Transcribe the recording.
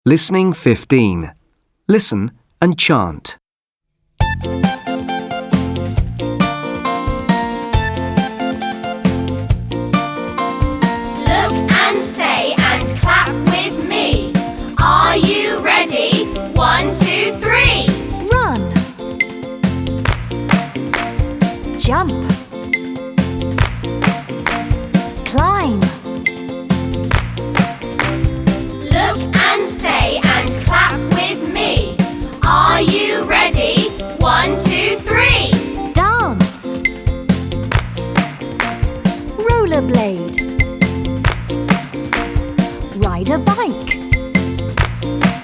Listening 15. Listen and chant. Look and say and clap with me. Are you ready? 1, 2, 3. Run. Jump. Climb. Look and say and clap with me. Are you ready? 1, 2, 3. Dance. Rollerblade. Ride a bike.